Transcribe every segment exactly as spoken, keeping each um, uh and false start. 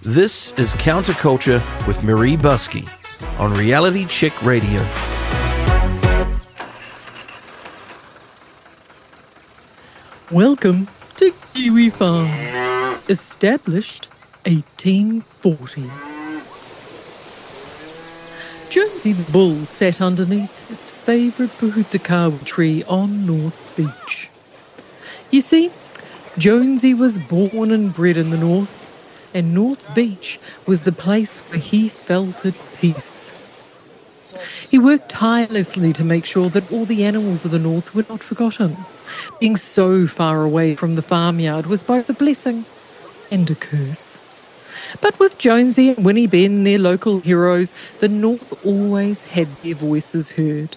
This is Counterculture with Marie Buskey on Reality Check Radio. Welcome to Kiwi Farm, established eighteen forty. Jonesy the Bull sat underneath his favourite Puhutakawa tree on North Beach. You see, Jonesy was born and bred in the North, and North Beach was the place where he felt at peace. He worked tirelessly to make sure that all the animals of the North were not forgotten. Being so far away from the farmyard was both a blessing and a curse. But with Jonesy and Winnie Ben, their local heroes, the North always had their voices heard.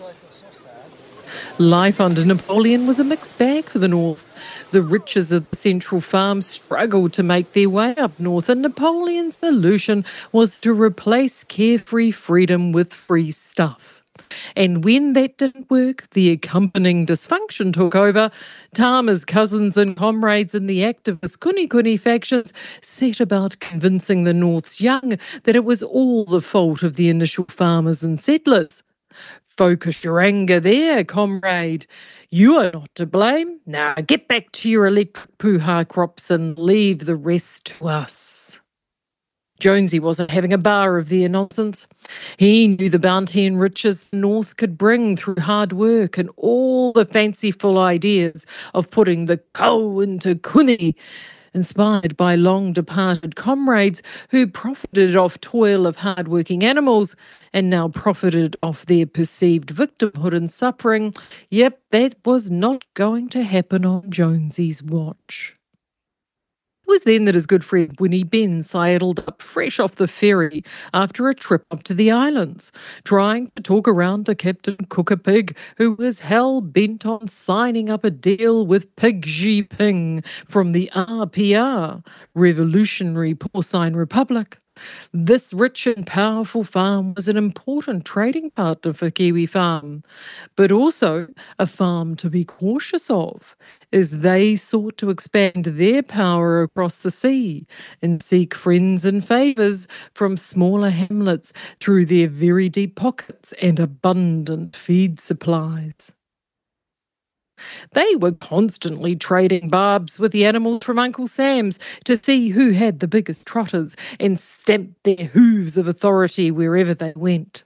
Life under Napoleon was a mixed bag for the North. The riches of the central farms struggled to make their way up north, and Napoleon's solution was to replace carefree freedom with free stuff. And when that didn't work, the accompanying dysfunction took over. Tama's cousins and comrades in the activist Kuni Kuni factions set about convincing the North's young that it was all the fault of the initial farmers and settlers. Focus your anger there, comrade. You are not to blame. Now get back to your electric puha crops and leave the rest to us. Jonesy wasn't having a bar of their nonsense. He knew the bounty and riches the North could bring through hard work and all the fanciful ideas of putting the ko into kuni, inspired by long-departed comrades who profited off toil of hard-working animals and now profited off their perceived victimhood and suffering. Yep, that was not going to happen on Jonesy's watch. It was then that his good friend Winnie Ben sidled up fresh off the ferry after a trip up to the islands, trying to talk around to Captain Cook-a-Pig, who was hell-bent on signing up a deal with Pig Xi Ping from the R P R, Revolutionary Porcine Republic. This rich and powerful farm was an important trading partner for Kiwi Farm, but also a farm to be cautious of, as they sought to expand their power across the sea and seek friends and favours from smaller hamlets through their very deep pockets and abundant feed supplies. They were constantly trading barbs with the animals from Uncle Sam's to see who had the biggest trotters and stamped their hooves of authority wherever they went.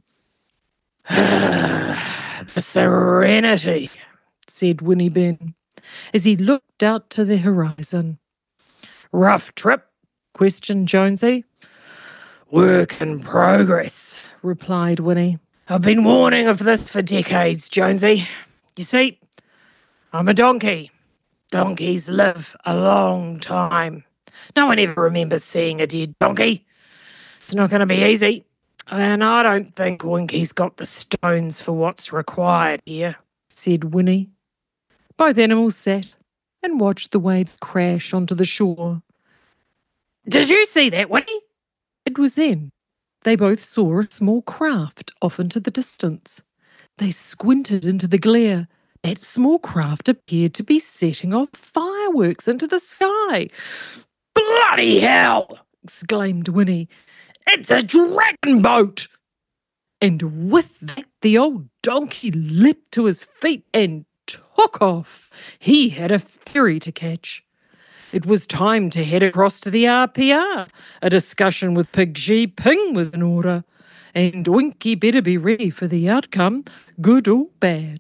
The serenity, said Winnie Ben, as he looked out to the horizon. Rough trip? Questioned Jonesy. Work in progress, replied Winnie. I've been warning of this for decades, Jonesy. You see, I'm a donkey. Donkeys live a long time. No one ever remembers seeing a dead donkey. It's not going to be easy. And I don't think Winky's got the stones for what's required here, said Winnie. Both animals sat and watched the waves crash onto the shore. Did you see that, Winnie? It was then they both saw a small craft off into the distance. They squinted into the glare. That small craft appeared to be setting off fireworks into the sky. Bloody hell! Exclaimed Winnie. It's a dragon boat! And with that, the old donkey leapt to his feet and took off. He had a ferry to catch. It was time to head across to the R P R. A discussion with Pig Xi Ping was in order, and Winky better be ready for the outcome, good or bad.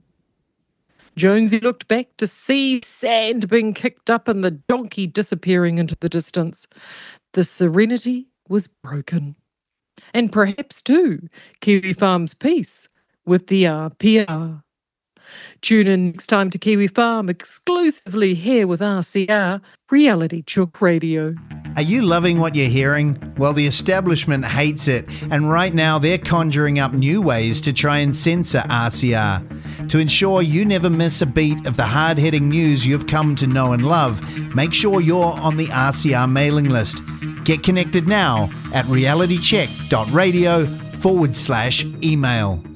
Jonesy looked back to see sand being kicked up and the donkey disappearing into the distance. The serenity was broken. And perhaps, too, Kiwi Farm's peace with the R P R. Tune in next time to Kiwi Farm, exclusively here with R C R, Reality Check Radio. Are you loving what you're hearing? Well, the establishment hates it, and right now they're conjuring up new ways to try and censor R C R. To ensure you never miss a beat of the hard-hitting news you've come to know and love, make sure you're on the R C R mailing list. Get connected now at realitycheck.radio forward slash email.